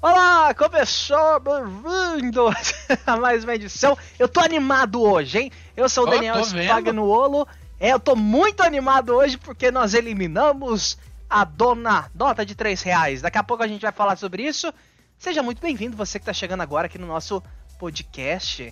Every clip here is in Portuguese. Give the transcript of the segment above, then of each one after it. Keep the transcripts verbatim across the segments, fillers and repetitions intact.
Olá, começou, bem-vindos a mais uma edição. Eu tô animado hoje, hein? Eu sou o Daniel Spagnuolo. É, eu tô muito animado hoje porque nós eliminamos a dona nota de três reais. Daqui a pouco a gente vai falar sobre isso. Seja muito bem-vindo, você que tá chegando agora aqui no nosso podcast.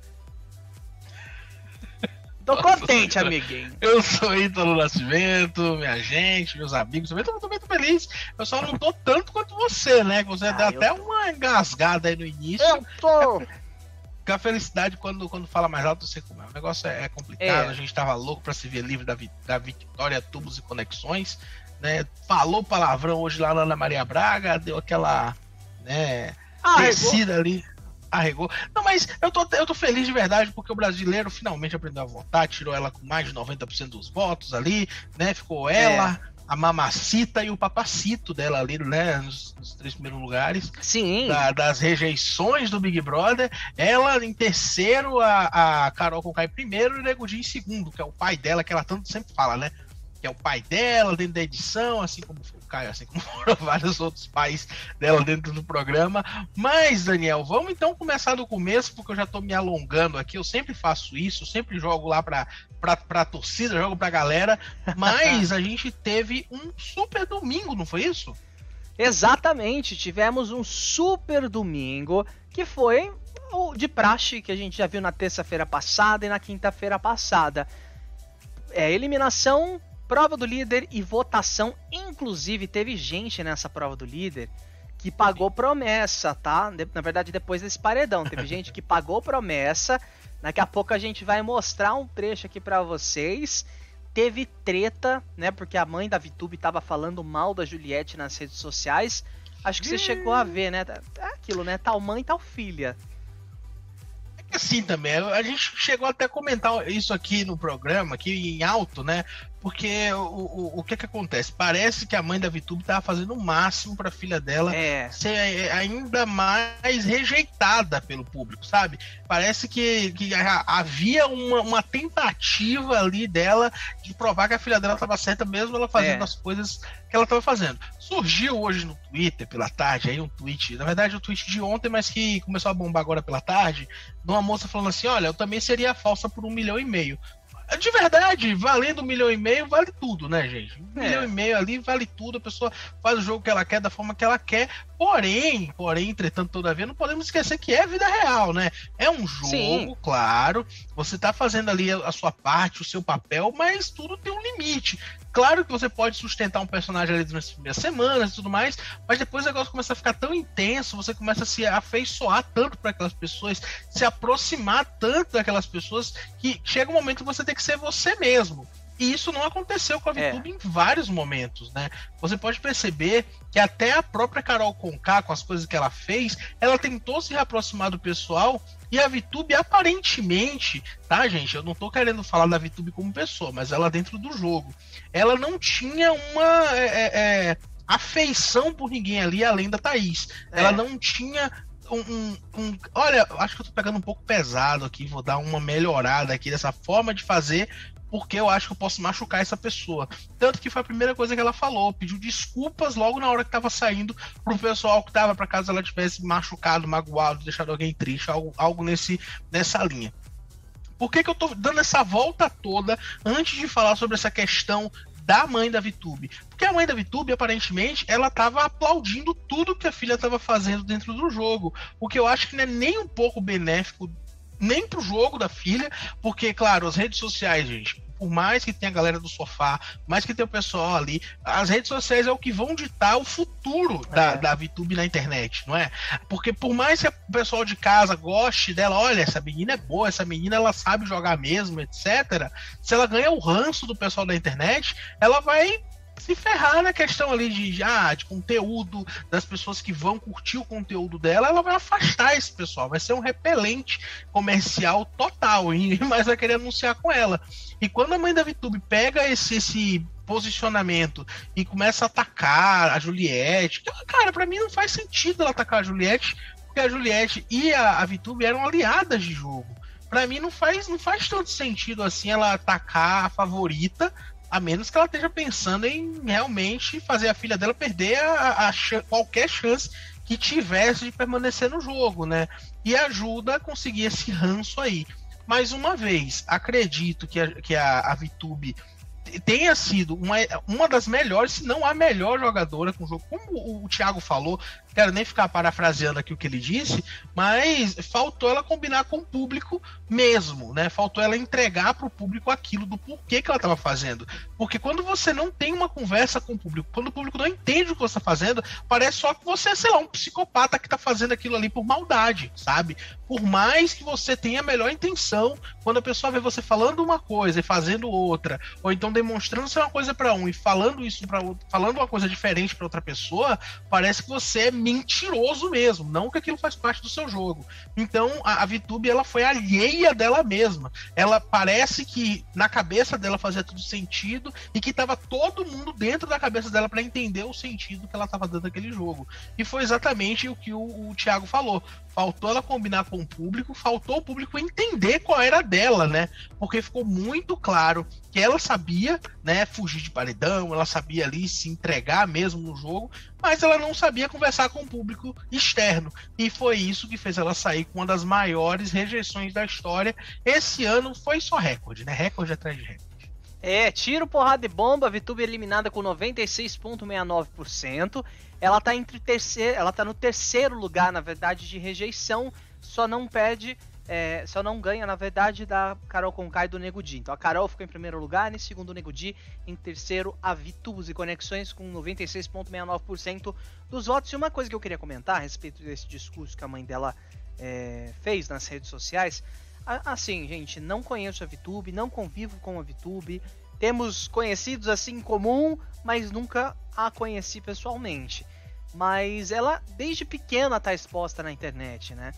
Tô Nossa, contente, senhora. Amiguinho. Eu sou Ítalo Nascimento, minha gente, meus amigos. Eu tô muito feliz. Eu só não tô tanto quanto você, né? Você ah, deu até tô... uma engasgada aí no início. Eu tô... Porque a felicidade, quando, quando fala mais alto, você come. O negócio é, é complicado. É. A gente tava louco pra se ver livre da, da Victoria Tubos e Conexões, né? Falou palavrão hoje lá na Ana Maria Braga, deu aquela, né, ah, descida ali. Arregou. Não, mas eu tô, eu tô feliz de verdade porque o brasileiro finalmente aprendeu a votar, tirou ela com mais de noventa por cento dos votos ali, né? Ficou ela, é. a mamacita e o papacito dela ali, né? Nos, nos três primeiros lugares. Sim. Da, das rejeições do Big Brother. Ela em terceiro, a, a Carol Conká em primeiro e o Nego Di em segundo, que é o pai dela, que ela tanto sempre fala, né? Que é o pai dela dentro da edição, assim como foi o Caio, assim como foram vários outros pais dela dentro do programa. Mas, Daniel, vamos então começar do começo, porque eu já tô me alongando aqui. Eu sempre faço isso, eu sempre jogo lá pra, pra, pra torcida, jogo pra galera. Mas a gente teve um super domingo, não foi isso? Exatamente, tivemos um super domingo, que foi o de praxe, que a gente já viu na terça-feira passada e na quinta-feira passada. É, eliminação... Prova do líder e votação, inclusive teve gente nessa prova do líder que pagou promessa, tá? Na verdade, depois desse paredão, teve gente que pagou promessa. Daqui a pouco a gente vai mostrar um trecho aqui pra vocês. Teve treta, né? Porque a mãe da VTube tava falando mal da Juliette nas redes sociais. Acho que você chegou a ver, né? É aquilo, né? Tal mãe, tal filha. É assim também, a gente chegou até a comentar isso aqui no programa, aqui em alto, né? Porque o, o, o que que acontece? Parece que a mãe da VTube tava fazendo o máximo pra filha dela é. ser ainda mais rejeitada pelo público, sabe? Parece que, que havia uma, uma tentativa ali dela de provar que a filha dela tava certa mesmo ela fazendo é. as coisas que ela tava fazendo. Surgiu hoje no Twitter, pela tarde, aí um tweet, na verdade um tweet de ontem, mas que começou a bombar agora pela tarde, de uma moça falando assim, olha, eu também seria falsa por um milhão e meio. De verdade, valendo um milhão e meio, vale tudo, né, gente? Um é. milhão e meio ali vale tudo, a pessoa faz o jogo que ela quer, da forma que ela quer, porém, porém, entretanto, todavia, não podemos esquecer que é vida real, né? É um jogo, Sim. claro, você tá fazendo ali a sua parte, o seu papel, mas tudo tem um limite. Claro que você pode sustentar um personagem ali nas primeiras semanas e tudo mais, mas depois o negócio começa a ficar tão intenso, você começa a se afeiçoar tanto para aquelas pessoas, se aproximar tanto daquelas pessoas, que chega um momento que você tem que ser você mesmo. E isso não aconteceu com a VTube é. em vários momentos, né? Você pode perceber que até a própria Carol Conká, com as coisas que ela fez, ela tentou se reaproximar do pessoal, e a VTube aparentemente, tá, gente? Eu não tô querendo falar da VTube como pessoa, mas ela dentro do jogo, ela não tinha uma é, é, afeição por ninguém ali, além da Thaís. É. Ela não tinha... Um, um, um, olha, acho que eu tô pegando um pouco pesado aqui, vou dar uma melhorada aqui dessa forma de fazer, porque eu acho que eu posso machucar essa pessoa. Tanto que foi a primeira coisa que ela falou, pediu desculpas logo na hora que tava saindo pro pessoal que tava, pra caso ela tivesse machucado, magoado, deixado alguém triste, algo, algo nesse, nessa linha. Por que que eu tô dando essa volta toda antes de falar sobre essa questão da mãe da VTube? Porque a mãe da VTube, aparentemente, ela tava aplaudindo tudo que a filha tava fazendo dentro do jogo, o que eu acho que não é nem um pouco benéfico nem pro jogo da filha, porque, claro, as redes sociais, gente, por mais que tenha a galera do sofá, mais que tenha o pessoal ali, as redes sociais é o que vão ditar o futuro da, é. da VTube na internet, não é? Porque por mais que o pessoal de casa goste dela, olha, essa menina é boa, essa menina ela sabe jogar mesmo, etcétera, se ela ganha o ranço do pessoal da internet, ela vai se ferrar na questão ali de, ah, de conteúdo, das pessoas que vão curtir o conteúdo dela, ela vai afastar esse pessoal, vai ser um repelente comercial total, e ninguém mais vai querer anunciar com ela. E quando a mãe da VTube pega esse, esse posicionamento e começa a atacar a Juliette, cara, pra mim não faz sentido ela atacar a Juliette, porque a Juliette e a, a VTube eram aliadas de jogo. Pra mim não faz, não faz tanto sentido assim ela atacar a favorita A menos que ela esteja pensando em realmente fazer a filha dela perder a, a ch- qualquer chance que tivesse de permanecer no jogo, né? E ajuda a conseguir esse ranço aí. Mais uma vez, acredito que a, que a, a VTube tenha sido uma, uma das melhores, se não a melhor jogadora com o jogo. Como o, o Thiago falou, quero nem ficar parafraseando aqui o que ele disse, mas faltou ela combinar com o público mesmo, né? Faltou ela entregar para o público aquilo do porquê que ela estava fazendo. Porque quando você não tem uma conversa com o público, quando o público não entende o que você está fazendo, parece só que você é, sei lá, um psicopata que está fazendo aquilo ali por maldade, sabe? Por mais que você tenha a melhor intenção, quando a pessoa vê você falando uma coisa e fazendo outra, ou então demonstrando ser uma coisa para um e falando isso para outro, falando uma coisa diferente para outra pessoa, parece que você é mentiroso mesmo, não que aquilo faz parte do seu jogo. Então a, a VTube, ela foi alheia dela mesma. Ela parece que na cabeça dela fazia tudo sentido e que tava todo mundo dentro da cabeça dela para entender o sentido que ela tava dando naquele jogo. E foi exatamente o que o, o Thiago falou. Faltou ela combinar com o público, faltou o público entender qual era dela, né? Porque ficou muito claro que ela sabia, né, fugir de paredão, ela sabia ali se entregar mesmo no jogo, mas ela não sabia conversar com o público externo. E foi isso que fez ela sair com uma das maiores rejeições da história. Esse ano foi só recorde, né? Recorde atrás de recorde. É, tiro, porrada e bomba, VTube eliminada com noventa e seis vírgula sessenta e nove por cento. Ela tá entre terceiro, ela tá no terceiro lugar, na verdade, de rejeição, só não perde, é, só não ganha, na verdade, da Carol Conká e do Nego Di. Então a Carol ficou em primeiro lugar, em segundo o Nego Di, em terceiro a VTubes e Conexões com noventa e seis vírgula sessenta e nove por cento dos votos. E uma coisa que eu queria comentar a respeito desse discurso que a mãe dela é, fez nas redes sociais, assim, gente, não conheço a VTube, não convivo com a VTube, temos conhecidos assim em comum, mas nunca a conheci pessoalmente. Mas ela, desde pequena, está exposta na internet, né?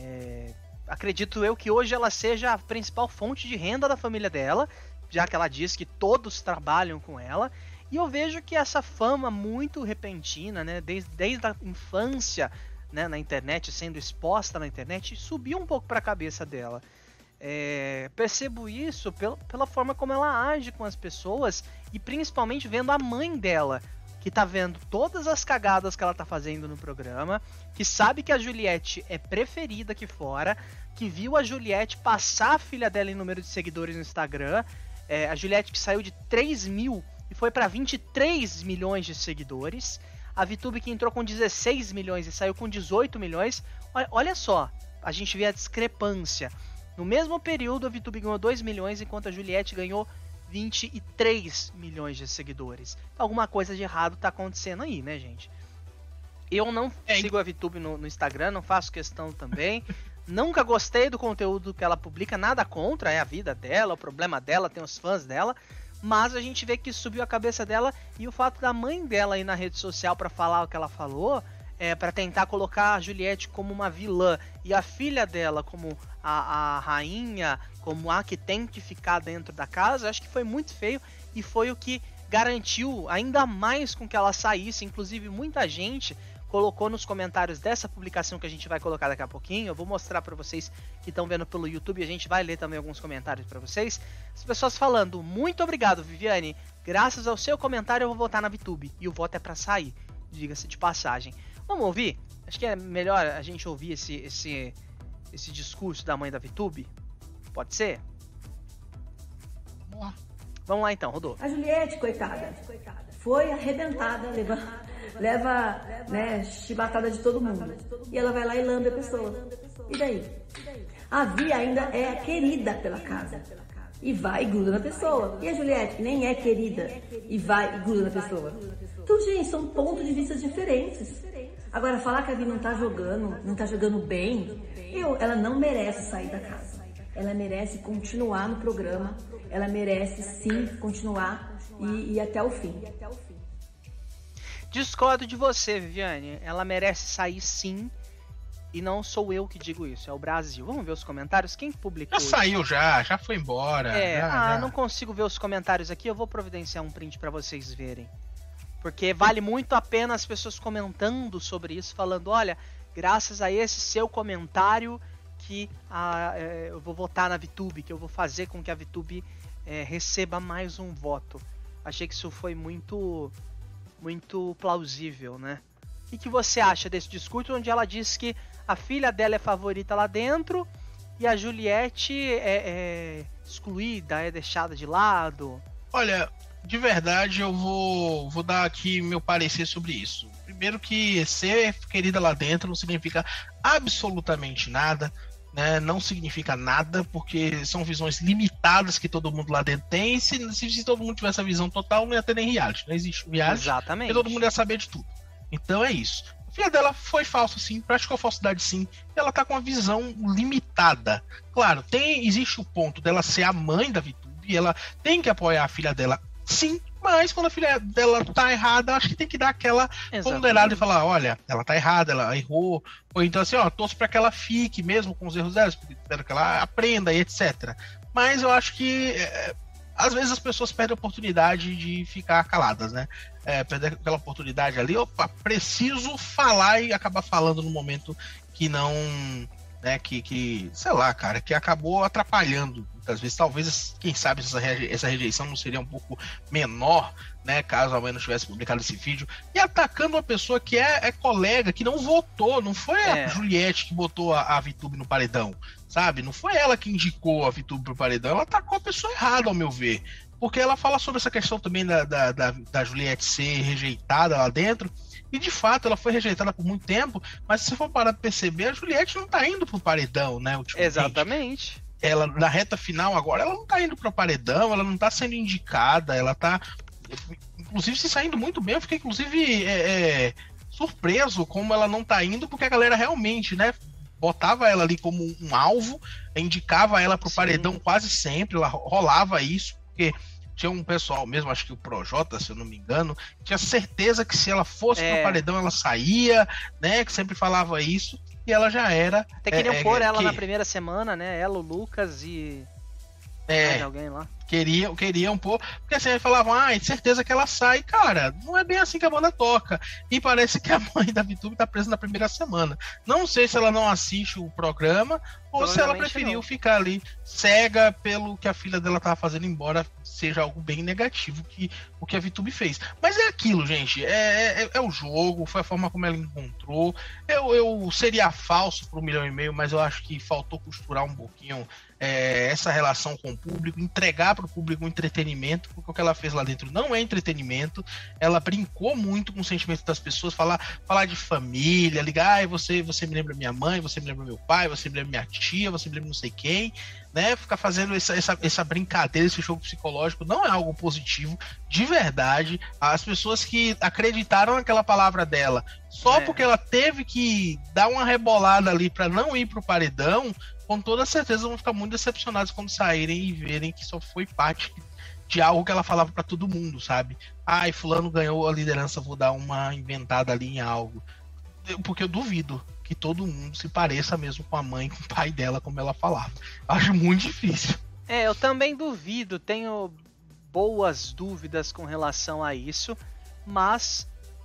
É, acredito eu que hoje ela seja a principal fonte de renda da família dela, já que ela diz que todos trabalham com ela. E eu vejo que essa fama muito repentina, né, desde, desde a infância, né, na internet, sendo exposta na internet, subiu um pouco para a cabeça dela. É, percebo isso pela, pela forma como ela age com as pessoas e principalmente vendo a mãe dela, que tá vendo todas as cagadas que ela tá fazendo no programa, que sabe que a Juliette é preferida aqui fora, que viu a Juliette passar a filha dela em número de seguidores no Instagram, é, a Juliette que saiu de três mil e foi para vinte e três milhões de seguidores, a VTube que entrou com dezesseis milhões e saiu com dezoito milhões, olha, olha só, a gente vê a discrepância. No mesmo período, a VTube ganhou dois milhões, enquanto a Juliette ganhou vinte e três milhões de seguidores. Alguma coisa de errado tá acontecendo aí, né, gente? Eu não é, sigo a VTube no, no Instagram, não faço questão também. Nunca gostei do conteúdo que ela publica, nada contra, é a vida dela, o problema dela, tem os fãs dela. Mas a gente vê que subiu a cabeça dela e o fato da mãe dela ir na rede social para falar o que ela falou, é, para tentar colocar a Juliette como uma vilã e a filha dela como a, a rainha, como a que tem que ficar dentro da casa, acho que foi muito feio e foi o que garantiu ainda mais com que ela saísse. Inclusive muita gente colocou nos comentários dessa publicação que a gente vai colocar daqui a pouquinho, eu vou mostrar para vocês que estão vendo pelo YouTube, a gente vai ler também alguns comentários para vocês, as pessoas falando, muito obrigado Viviane, graças ao seu comentário eu vou votar na VTube, e o voto é para sair, diga-se de passagem. Vamos ouvir? Acho que é melhor a gente ouvir esse, esse, esse discurso da mãe da VTube, pode ser? Vamos lá. Vamos lá então, rodou. A Juliette, coitada, foi arrebentada, leva, leva né, chibatada de todo mundo. E ela vai lá e lambe a pessoa. E daí? A Vi ainda é querida pela casa. E vai e gruda na pessoa. E a Juliette, que nem é querida, e vai e gruda na pessoa. Então, gente, são pontos de vista diferentes. Agora, falar que a Vi não tá jogando, não tá jogando bem, eu, ela não merece sair da casa. Ela merece continuar no programa. Ela merece, sim, continuar e ir até o fim. Discordo de você, Viviane. Ela merece sair, sim. E não sou eu que digo isso, é o Brasil. Vamos ver os comentários? Quem publicou? Já saiu, já. Já foi embora. É, já, ah, já. não consigo ver os comentários aqui. Eu vou providenciar um print pra vocês verem. Porque vale muito a pena as pessoas comentando sobre isso, falando, olha, graças a esse seu comentário que ah, é, eu vou votar na VTube, que eu vou fazer com que a VTube é, receba mais um voto. Achei que isso foi muito, muito plausível, né? O que, que você acha desse discurso onde ela diz que a filha dela é favorita lá dentro e a Juliette é, é excluída, é deixada de lado? Olha, de verdade eu vou, vou dar aqui meu parecer sobre isso. Primeiro que ser querida lá dentro não significa absolutamente nada, né? Não significa nada, porque são visões limitadas que todo mundo lá dentro tem. Se, se, se todo mundo tivesse a visão total, não ia ter nem reality. Não existe reality. Exatamente. E todo mundo ia saber de tudo. Então é isso. A filha dela foi falsa sim, praticou falsidade sim. E ela tá com uma visão limitada. Claro, tem, existe o ponto dela ser a mãe da VTube e ela tem que apoiar a filha dela sim, mas quando a filha dela tá errada, acho que tem que dar aquela ponderada e falar, olha, ela tá errada, ela errou. Ou então assim, ó, torço pra que ela fique mesmo com os erros dela, espero que ela aprenda e etcétera. Mas eu acho que é, às vezes as pessoas perdem a oportunidade de ficar caladas, né? É, perder aquela oportunidade ali, opa, preciso falar e acabar falando no momento que não, né, que, que sei lá, cara, que acabou atrapalhando muitas vezes. Talvez, quem sabe, essa, reje- essa rejeição não seria um pouco menor, né, caso a mãe não tivesse publicado esse vídeo, e atacando uma pessoa que é, é colega, que não votou, não foi É. a Juliette que botou a, a VTube no paredão, sabe? Não foi ela que indicou a VTube pro paredão, ela atacou a pessoa errada, ao meu ver. Porque ela fala sobre essa questão também da, da, da, da Juliette ser rejeitada lá dentro, e de fato ela foi rejeitada por muito tempo, mas se você for parar pra perceber, a Juliette não tá indo pro paredão, né? Ultimamente. Exatamente. Ela, na reta final agora, ela não tá indo pro paredão, ela não tá sendo indicada, ela tá, inclusive, se saindo muito bem. Eu fiquei, inclusive, é, é, surpreso como ela não tá indo, porque a galera realmente, né, botava ela ali como um alvo, indicava ela pro Sim. paredão quase sempre, ela rolava isso, porque tinha um pessoal mesmo, acho que o Projota, se eu não me engano, tinha certeza que se ela fosse É. pro paredão ela saía, né, que sempre falava isso, e ela já era. Até queriam é, pôr é, ela que, na primeira semana, né? Ela, o Lucas e é, mais alguém lá. Queriam, queriam pôr, porque assim, aí falavam, ah, é certeza que ela sai. Cara, não é bem assim que a banda toca. E parece que a mãe da VTube tá presa na primeira semana. Não sei se ela não assiste o programa ou se ela preferiu não. ficar ali cega pelo que a filha dela tava fazendo, embora seja algo bem negativo que o que a VTube fez. Mas é aquilo, gente, é, é, é o jogo, foi a forma como ela encontrou. Eu, eu seria falso pro milhão e meio, mas eu acho que faltou costurar um pouquinho é, essa relação com o público, entregar para o público um entretenimento, porque o que ela fez lá dentro não é entretenimento. Ela brincou muito com o sentimento das pessoas, falar, falar de família, ligar, ah, você, você me lembra minha mãe, você me lembra meu pai, você me lembra minha tia, você me lembra não sei quem, né? Ficar fazendo essa, essa, essa brincadeira, esse jogo psicológico não é algo positivo, de verdade. As pessoas que acreditaram naquela palavra dela só É. porque ela teve que dar uma rebolada ali para não ir pro paredão, com toda certeza vão ficar muito decepcionados quando saírem e verem que só foi parte de algo que ela falava pra todo mundo, sabe? Ai, fulano ganhou a liderança, vou dar uma inventada ali em algo. Porque eu duvido que todo mundo se pareça mesmo com a mãe, com o pai dela, como ela falava. Acho muito difícil. É, eu também duvido, tenho boas dúvidas com relação a isso, mas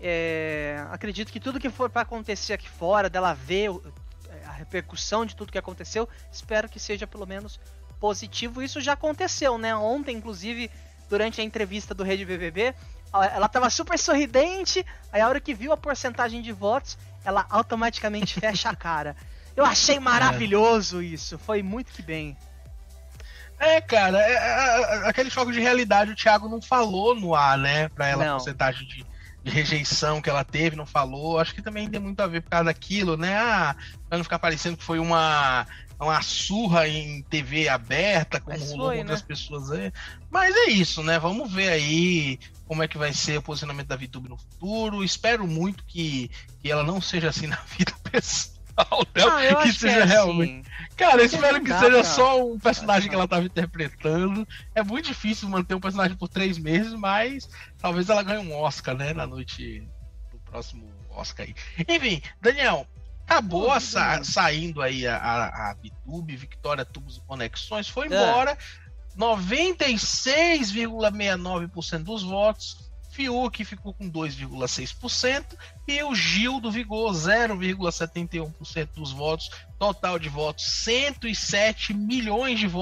é, acredito que tudo que for pra acontecer aqui fora, dela ver o- a repercussão de tudo que aconteceu, espero que seja pelo menos positivo. Isso já aconteceu, né? Ontem, inclusive, durante a entrevista do Rede B B B, ela tava super sorridente, aí a hora que viu a porcentagem de votos, ela automaticamente fecha a cara. Eu achei maravilhoso isso, foi muito que bem. É, cara, é, é, é, aquele choque de realidade o Thiago não falou no ar, né? Pra ela, Não. a porcentagem de, de rejeição que ela teve, não falou. Acho que também tem muito a ver por causa daquilo, né? Ah, pra não ficar parecendo que foi uma, uma surra em T V aberta, como Mas rolou foi, com outras né? pessoas aí. Mas é isso, né? Vamos ver aí como é que vai ser o posicionamento da VTube no futuro. Espero muito que, que ela não seja assim na vida pessoal dela, Ah, eu que acho que seja é realmente. assim. Cara, eu Porque espero não que dá seja pra- só um personagem pra- que ela tava interpretando. É muito difícil manter um personagem por três meses, mas talvez ela ganhe um Oscar, né? Na noite do próximo Oscar aí. Enfim, Daniel, acabou Pô, a sa- Daniel. saindo aí a, a, a VTube, Victoria Tubos e Conexões, foi É. embora. noventa e seis vírgula sessenta e nove por cento dos votos. Fiuk ficou com dois vírgula seis por cento e o Gil do Vigor zero vírgula setenta e um por cento dos votos. Total de votos cento e sete milhões de votos,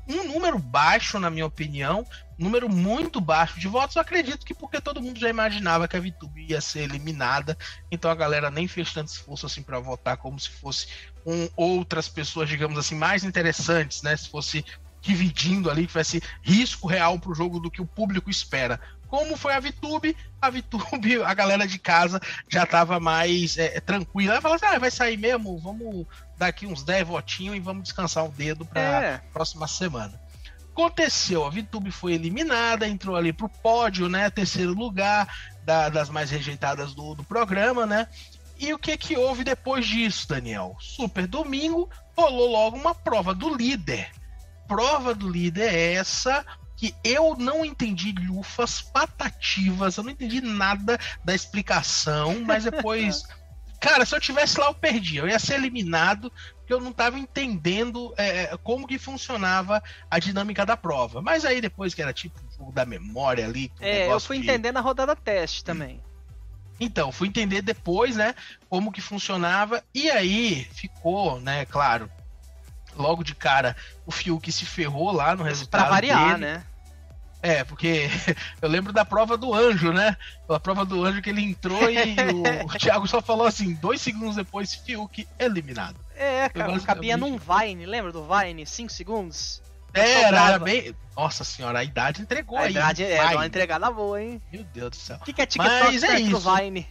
Um número baixo, na minha opinião, um número muito baixo de votos. Eu acredito que porque todo mundo já imaginava que a VTube ia ser eliminada, então a galera nem fez tanto esforço assim para votar como se fosse com outras pessoas, digamos assim, mais interessantes, né? Se fosse dividindo ali, que tivesse risco real pro jogo do que o público espera. Como foi a VTube, a VTube, a galera de casa já tava mais é, tranquila. Ela falou assim, ah, vai sair mesmo, vamos dar aqui uns dez votinhos e vamos descansar o dedo pra é. próxima semana. Aconteceu, a VTube foi eliminada, entrou ali pro pódio, né, terceiro lugar da, das mais rejeitadas do, do programa, né. E o que que houve depois disso, Daniel? Super domingo, rolou logo uma prova do líder. Prova do líder é essa que eu não entendi lufas patativas, eu não entendi nada da explicação, mas depois... Cara, se eu tivesse lá eu perdi, eu ia ser eliminado, porque eu não estava entendendo é, como que funcionava a dinâmica da prova. Mas aí depois que era tipo o jogo da memória ali... É, eu fui de... entender na rodada teste também. Então, fui entender depois, né, como que funcionava, e aí ficou, né, claro... Logo de cara, o Fiuk se ferrou lá no resultado pra variar, dele. né? É, porque eu lembro da prova do anjo, né? A prova do anjo que ele entrou e o, o Thiago só falou assim, dois segundos depois, Fiuk eliminado. É, cara, cabia num Vine, lembra do Vine? Cinco segundos? É, era, era bem... Nossa senhora, a idade entregou a aí. A idade é, dá uma entregada boa, hein? Meu Deus do céu. O que, que é TikTok Mas é do Vine?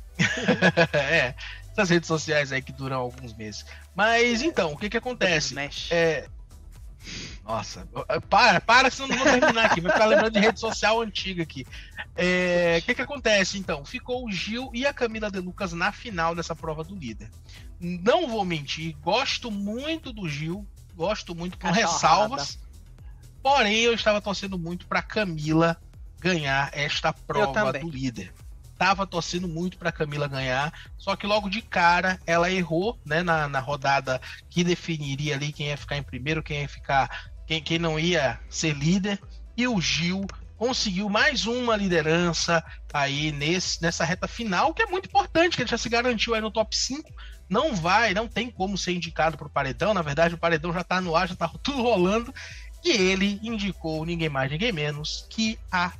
É, essas redes sociais aí que duram alguns meses. Mas então, o que que acontece? É... Nossa, para, para, senão não vou terminar aqui. Vai ficar lembrando de rede social antiga aqui. É... O que que acontece então? Ficou o Gil e a Camila De Lucas na final dessa prova do líder. Não vou mentir, gosto muito do Gil, gosto muito com Cachorrada. ressalvas. Porém, eu estava torcendo muito para Camila ganhar esta prova do líder. Tava torcendo muito para Camila ganhar, só que logo de cara ela errou, né, na, na rodada que definiria ali quem ia ficar em primeiro, quem ia ficar, quem, quem não ia ser líder, e o Gil conseguiu mais uma liderança aí nesse, nessa reta final, que é muito importante, que ele já se garantiu aí no top cinco, não vai, não tem como ser indicado pro paredão, na verdade o paredão já tá no ar, já tá tudo rolando, e ele indicou ninguém mais, ninguém menos que a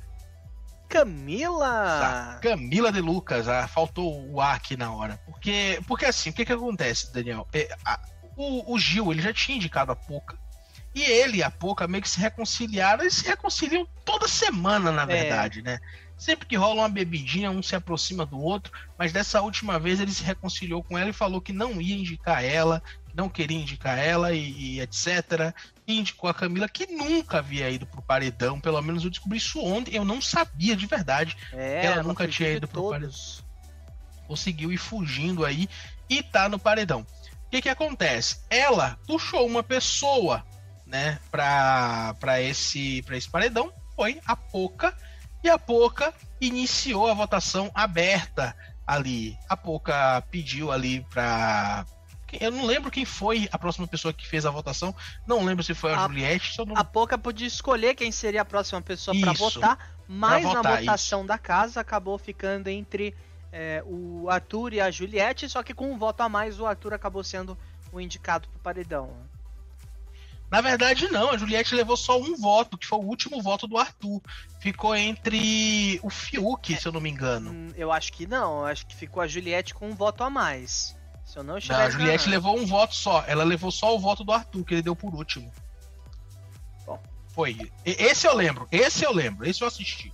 Camila! A Camila De Lucas, ah, faltou o A aqui na hora. Porque, porque assim, o que que acontece, Daniel? É, a, o, o Gil, ele já tinha indicado a Poca, e ele e a Poca meio que se reconciliaram, eles se reconciliam toda semana, na verdade, é. né? Sempre que rola uma bebidinha, um se aproxima do outro, mas dessa última vez ele se reconciliou com ela e falou que não ia indicar ela, que não queria indicar ela e, e etcétera. E indicou a Camila, que nunca havia ido pro paredão, pelo menos eu descobri isso ontem, eu não sabia de verdade é, que ela nunca tinha ido pro paredão. Conseguiu ir fugindo aí e tá no paredão. O que que acontece? Ela puxou uma pessoa, né, pra, pra, esse, pra esse paredão, foi a Poca, e a Poca iniciou a votação aberta ali. A Poca pediu ali pra... Eu não lembro quem foi a próxima pessoa que fez a votação. Não lembro se foi a, a Juliette. Não... A Poca podia escolher quem seria a próxima pessoa para votar, mas pra votar, na votação isso. da casa acabou ficando entre é, o Arthur e a Juliette, só que com um voto a mais o Arthur acabou sendo o indicado pro paredão. Na verdade, não. A Juliette levou só um voto, que foi o último voto do Arthur. Ficou entre o Fiuk, é, se eu não me engano. Eu acho que não. Eu acho que ficou a Juliette com um voto a mais. Se eu não estiver não, a Juliette enganado. levou um voto só. Ela levou só o voto do Arthur, que ele deu por último. Bom. Foi. Esse eu lembro. Esse eu lembro. Esse eu assisti.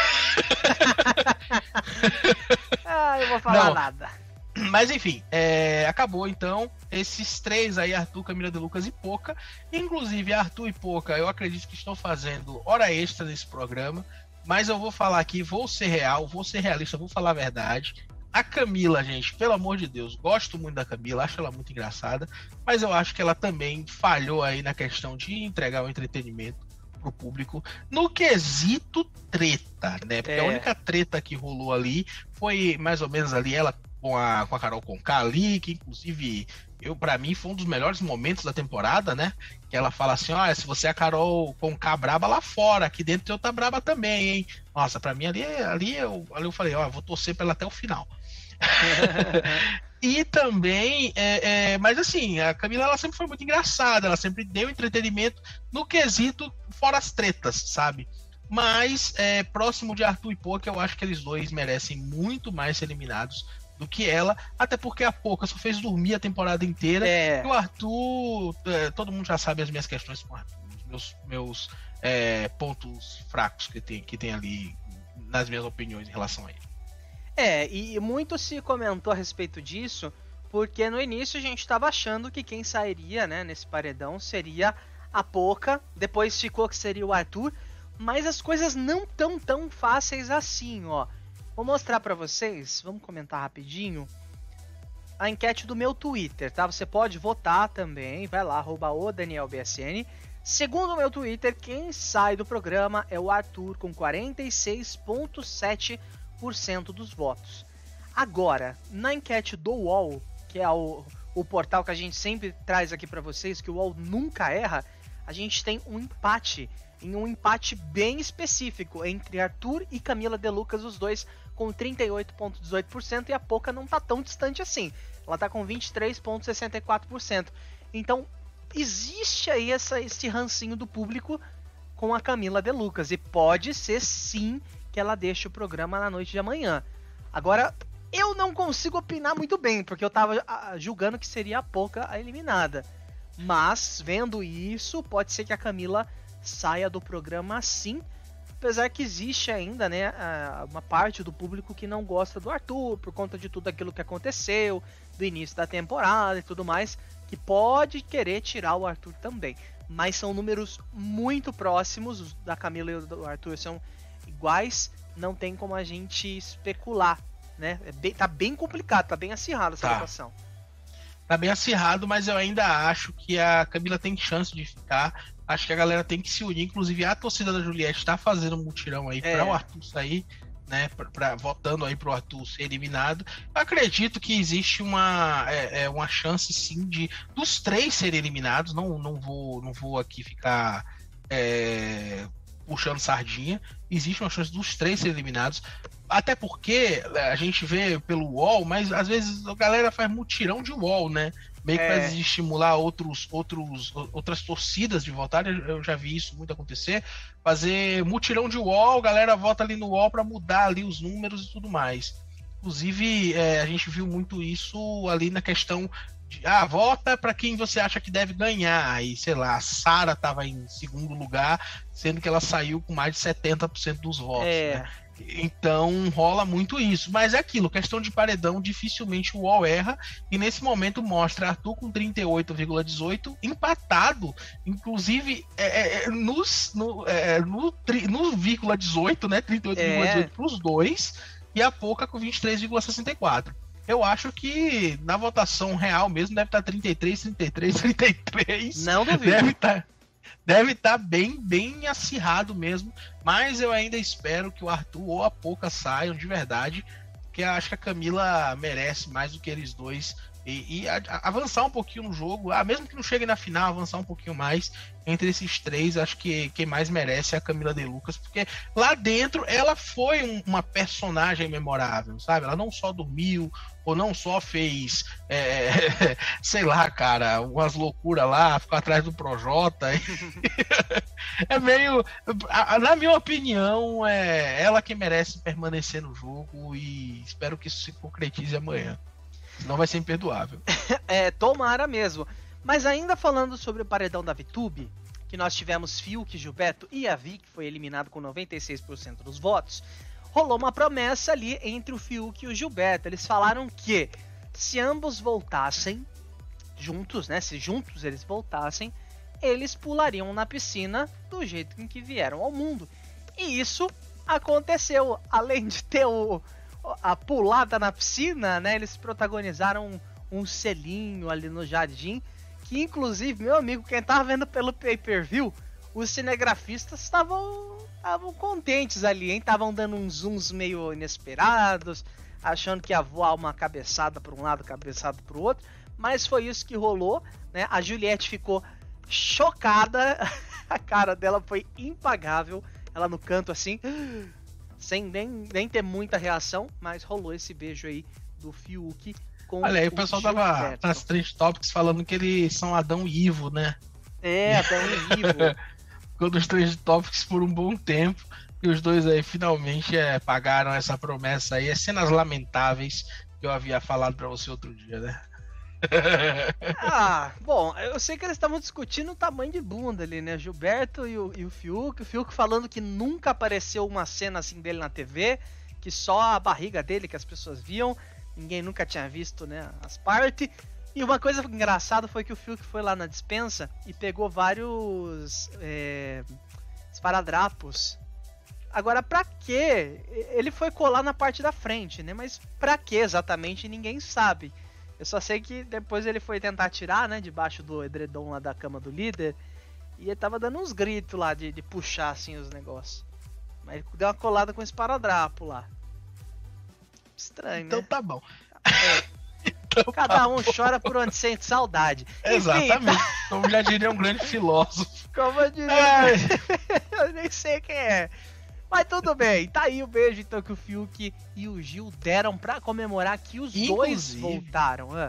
Ah, eu vou falar não. nada. Mas enfim, é, acabou então esses três aí, Arthur, Camila De Lucas e Poca. Inclusive Arthur e Poca, eu acredito que estão fazendo hora extra nesse programa, mas eu vou falar aqui, vou ser real, vou ser realista, vou falar a verdade. A Camila, gente, pelo amor de Deus, gosto muito da Camila, acho ela muito engraçada, mas eu acho que ela também falhou aí na questão de entregar o entretenimento pro público no quesito treta, né? Porque é. a única treta que rolou ali foi mais ou menos ali ela com a, com a Carol Conká ali, que inclusive eu, pra mim, foi um dos melhores momentos da temporada, né? Que ela fala assim, olha, se você é a Carol Conká braba lá fora, aqui dentro eu tá braba também, hein? Nossa, pra mim ali, ali, eu, ali eu falei, ó, vou torcer pra ela até o final. E também, é, é, mas assim, a Camila ela sempre foi muito engraçada, ela sempre deu entretenimento no quesito fora as tretas, sabe? Mas é, próximo de Arthur e Poca, eu acho que eles dois merecem muito mais ser eliminados do que ela, até porque a Poca só fez dormir a temporada inteira. É. E o Arthur, é, todo mundo já sabe as minhas questões com o Arthur, os meus, meus é, pontos fracos que tem, que tem ali nas minhas opiniões em relação a ele. É, e muito se comentou a respeito disso, porque no início a gente estava achando que quem sairia, né, nesse paredão seria a Poca, depois ficou que seria o Arthur, mas as coisas não tão tão fáceis assim, ó. Vou mostrar pra vocês, vamos comentar rapidinho, a enquete do meu Twitter, tá? Você pode votar também, vai lá, arroba o Daniel B S N. Segundo o meu Twitter, quem sai do programa é o Arthur, com quarenta e seis vírgula sete por cento dos votos. Agora, na enquete do U O L, que é o, o portal que a gente sempre traz aqui pra vocês, que o U O L nunca erra, a gente tem um empate, em um empate bem específico, entre Arthur e Camila De Lucas, os dois com trinta e oito vírgula dezoito por cento, e a Poca não tá tão distante assim, ela tá com vinte e três vírgula sessenta e quatro por cento. Então, existe aí essa, esse rancinho do público com a Camila De Lucas, e pode ser sim que ela deixe o programa na noite de amanhã. Agora, eu não consigo opinar muito bem, porque eu tava a, julgando que seria a Poca a eliminada. Mas, vendo isso, pode ser que a Camila saia do programa sim, apesar que existe ainda, né, uma parte do público que não gosta do Arthur, por conta de tudo aquilo que aconteceu, do início da temporada e tudo mais, que pode querer tirar o Arthur também. Mas são números muito próximos, os da Camila e do Arthur são iguais, não tem como a gente especular, né? É bem, tá bem complicado, tá bem acirrado essa Tá. votação. Tá bem acirrado, mas eu ainda acho que a Camila tem chance de ficar. Acho que a galera tem que se unir. Inclusive, a torcida da Juliette tá fazendo um mutirão aí É. para o Arthur sair, né? Pra, pra, votando aí pro Arthur ser eliminado. Eu acredito que existe uma, é, é, uma chance, sim, de dos três serem eliminados. Não, não, vou, não vou aqui ficar é, puxando sardinha. Existe uma chance dos três serem eliminados. Até porque a gente vê pelo U O L, mas às vezes a galera faz mutirão de U O L, né? Meio que É. para estimular outros, outros, outras torcidas de votar. Eu já vi isso muito acontecer. Fazer mutirão de U O L, a galera vota ali no U O L para mudar ali os números e tudo mais. Inclusive, é, a gente viu muito isso ali na questão de, ah, vota para quem você acha que deve ganhar. Aí, sei lá, a Sara estava em segundo lugar, sendo que ela saiu com mais de setenta por cento dos votos, É. né? Então rola muito isso, mas é aquilo, questão de paredão, dificilmente o U O L erra, e nesse momento mostra Arthur com trinta e oito vírgula dezoito, empatado, inclusive é, é, nos, no, é, no, tri, no vírgula dezoito, né, trinta e oito vírgula dezoito É. para os dois, e a Poca com vinte e três vírgula sessenta e quatro. Eu acho que na votação real mesmo deve estar trinta e três, trinta e três, trinta e três. Não duvido. Deve estar deve estar bem, bem acirrado mesmo, mas eu ainda espero que o Arthur ou a Poca saiam de verdade, porque eu acho que a Camila merece mais do que eles dois, e, e a, a, avançar um pouquinho no jogo, ah, mesmo que não chegue na final, avançar um pouquinho mais entre esses três. Acho que quem mais merece é a Camila De Lucas, porque lá dentro ela foi um, uma personagem memorável, sabe? Ela não só dormiu, ou não só fez, é, sei lá, cara, umas loucuras lá, ficou atrás do Projota. É meio, na minha opinião, é ela que merece permanecer no jogo, e espero que isso se concretize amanhã. Senão vai ser imperdoável. É, tomara mesmo. Mas ainda falando sobre o paredão da VTube, que nós tivemos Fiuk, Gilberto e a Vi, que foi eliminado com noventa e seis por cento dos votos, rolou uma promessa ali entre o Fiuk e o Gilberto. Eles falaram que se ambos voltassem juntos, né, se juntos eles voltassem, eles pulariam na piscina do jeito em que vieram ao mundo. E isso aconteceu. Além de ter o, a pulada na piscina, né, eles protagonizaram um, um selinho ali no jardim, que inclusive, meu amigo, quem tava vendo pelo pay-per-view, os cinegrafistas estavam estavam contentes ali, hein? Estavam dando uns zooms meio inesperados, achando que ia voar uma cabeçada para um lado, cabeçada para o outro, mas foi isso que rolou, né? A Juliette ficou chocada, a cara dela foi impagável, ela no canto assim, sem nem, nem ter muita reação, mas rolou esse beijo aí do Fiuk com Olha aí, o pessoal tava Gilberto. nas trend topics falando que eles são Adão e Ivo, né? É, Adão e Ivo. Ficou nos trend topics por um bom tempo. E os dois aí finalmente é, pagaram essa promessa aí. É cenas lamentáveis que eu havia falado pra você outro dia, né? Ah, bom, eu sei que eles estavam discutindo o tamanho de bunda ali, né? Gilberto e o, e o Fiuk. O Fiuk falando que nunca apareceu uma cena assim dele na T V, que só a barriga dele que as pessoas viam. Ninguém nunca tinha visto, né, as partes. E uma coisa engraçada foi que o Fiuk foi lá na despensa e pegou vários é, esparadrapos. Agora, pra quê? Ele foi colar na parte da frente, né? Mas pra quê exatamente ninguém sabe. Eu só sei que depois ele foi tentar tirar, né, debaixo do edredom lá da cama do líder. E ele tava dando uns gritos lá de, de puxar assim os negócios. Mas ele deu uma colada com esse esparadrapo lá. Estranho, Então né? tá bom. É. Então Cada tá um bom. chora por onde sente saudade. Exatamente. Como já diria um grande filósofo. Como eu diria. Ai. Eu nem sei quem é. Mas tudo bem. Tá aí o beijo então que o Fiuk e o Gil deram pra comemorar que os dois Inclusive, voltaram. Ah.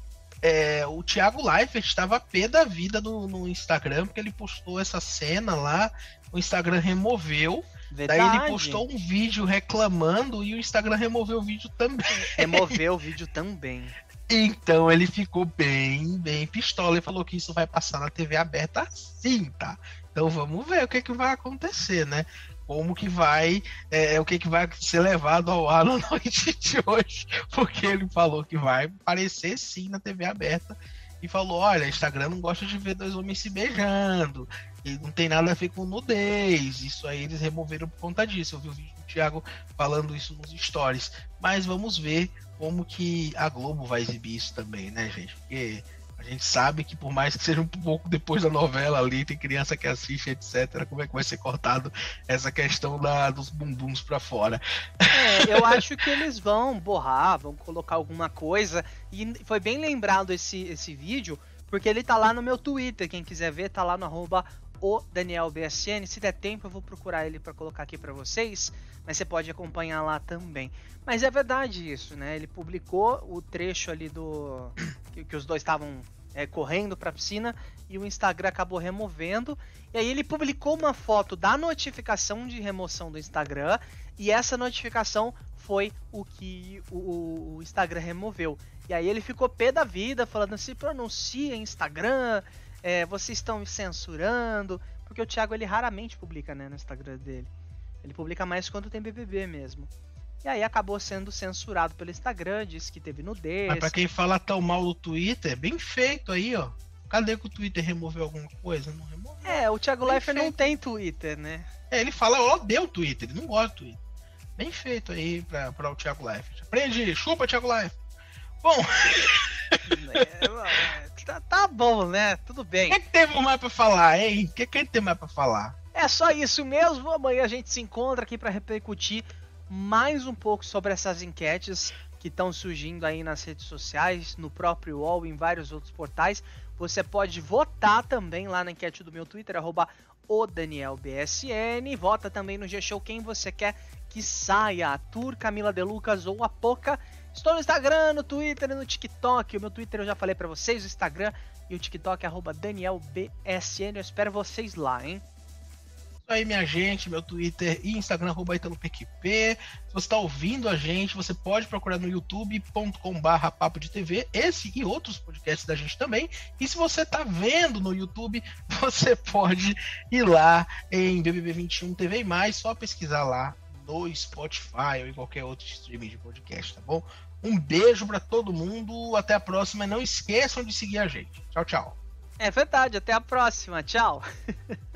É, o Thiago Leifert estava pé da vida no, no Instagram, porque ele postou essa cena lá, o Instagram removeu. Verdade. Daí ele postou um vídeo reclamando e o Instagram removeu o vídeo também. Removeu o vídeo também. Então ele ficou bem, bem pistola e falou que isso vai passar na T V aberta sim, tá? Então vamos ver o que, que vai acontecer, né? Como que vai, é, o que, que vai ser levado ao ar na noite de hoje, porque ele falou que vai aparecer sim na T V aberta e falou, olha, Instagram não gosta de ver dois homens se beijando, e não tem nada a ver com nudez, isso aí eles removeram por conta disso. Eu vi o vídeo do Thiago falando isso nos stories, mas vamos ver como que a Globo vai exibir isso também, né, gente? Porque a gente sabe que por mais que seja um pouco depois da novela ali, tem criança que assiste, etcétera, como é que vai ser cortado essa questão da, dos bumbuns pra fora? É, eu acho que eles vão borrar, vão colocar alguma coisa. E foi bem lembrado esse, esse vídeo, porque ele tá lá no meu Twitter. Quem quiser ver, tá lá no arroba o Daniel B S N. Se der tempo, eu vou procurar ele pra colocar aqui pra vocês. Mas você pode acompanhar lá também. Mas é verdade isso, né? Ele publicou o trecho ali do... que, que os dois estavam é, correndo pra piscina e o Instagram acabou removendo. E aí ele publicou uma foto da notificação de remoção do Instagram. E essa notificação foi o que o, o Instagram removeu. E aí ele ficou pé da vida, falando assim, pronuncia Instagram, é, vocês estão me censurando. Porque o Thiago, ele raramente publica, né, no Instagram dele. Ele publica mais quando tem B B B mesmo. E aí acabou sendo censurado pelo Instagram, disse que teve nudez. Mas pra quem fala tão mal do Twitter, bem feito aí, ó. Cadê que o Twitter removeu alguma coisa? Não removeu. É, o Thiago Bem Leifert não feito. tem Twitter, né? É, ele fala, ó, deu o Twitter, ele não gosta do Twitter. Bem feito aí pra, pra o Thiago Leifert. Aprende, chupa, Thiago Leifert. Bom, É, tá, tá bom, né? Tudo o bem. que, que temos mais pra falar, hein? O que, que a gente tem mais pra falar? É só isso mesmo. Amanhã a gente se encontra aqui para repercutir mais um pouco sobre essas enquetes que estão surgindo aí nas redes sociais, no próprio U O L, em vários outros portais. Você pode votar também lá na enquete do meu Twitter, arroba o Daniel B S N. Vota também no G-Show quem você quer que saia, a Tur, Camila De Lucas ou a Poca. Estou no Instagram, no Twitter e no TikTok. O meu Twitter eu já falei para vocês, o Instagram e o TikTok é arroba Daniel B S N. Eu espero vocês lá, hein? Isso aí, minha gente, meu Twitter e Instagram, arroba ItaloPQP. Se você está ouvindo a gente, você pode procurar no youtube ponto com barra papo de T V, esse e outros podcasts da gente também. E se você está vendo no YouTube, você pode ir lá em B B B vinte e um T V e mais, só pesquisar lá no Spotify ou em qualquer outro streaming de podcast, tá bom? Um beijo para todo mundo, até a próxima e não esqueçam de seguir a gente. Tchau, tchau. É verdade, até a próxima. Tchau.